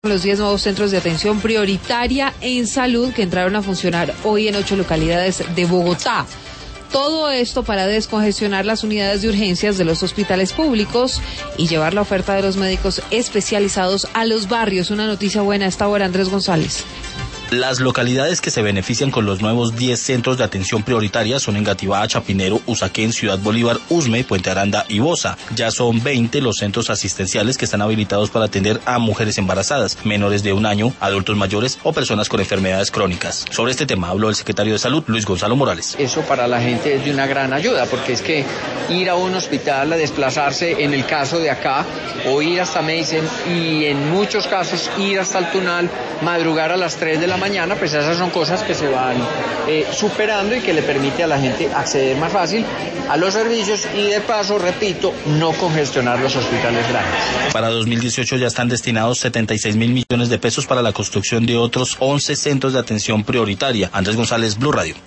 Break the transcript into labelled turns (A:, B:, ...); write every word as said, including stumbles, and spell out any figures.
A: Los diez nuevos centros de atención prioritaria en salud que entraron a funcionar hoy en ocho localidades de Bogotá. Todo esto para descongestionar las unidades de urgencias de los hospitales públicos y llevar la oferta de los médicos especializados a los barrios. Una noticia buena a esta hora, Andrés González.
B: Las localidades que se benefician con los nuevos diez centros de atención prioritaria son Engativá, Chapinero, Usaquén, Ciudad Bolívar, Usme, Puente Aranda y Bosa. Ya son veinte los centros asistenciales que están habilitados para atender a mujeres embarazadas, menores de un año, adultos mayores o personas con enfermedades crónicas. Sobre este tema habló el secretario de Salud, Luis Gonzalo Morales.
C: Eso para la gente es de una gran ayuda, porque es que ir a un hospital a desplazarse, en el caso de acá, o ir hasta Meisen y en muchos casos ir hasta el Tunal, madrugar a las tres de la mañana, pues esas son cosas que se van eh, superando y que le permite a la gente acceder más fácil a los servicios y de paso, repito, no congestionar los hospitales grandes.
B: Para dos mil dieciocho ya están destinados setenta y seis mil millones de pesos para la construcción de otros once centros de atención prioritaria. Andrés González, Blue Radio.